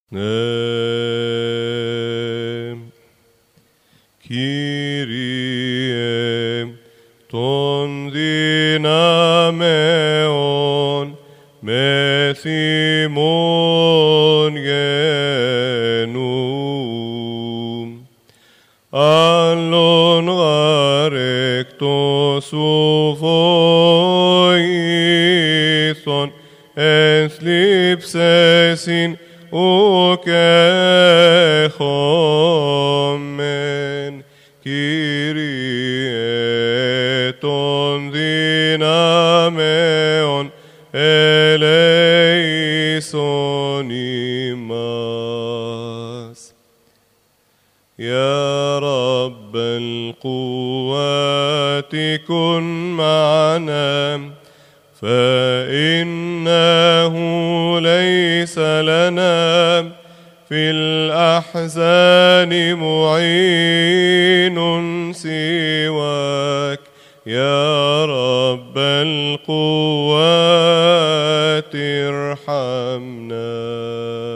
Kyrie ton dinameon methimon genum allon recto sophoithon enslipsesin ukechommen Kyrie ton dinameon eleison imas. يا رب القوات كن معنا فإنه ليس لنا في الأحزان معين سواك يا رب القوات ارحمنا.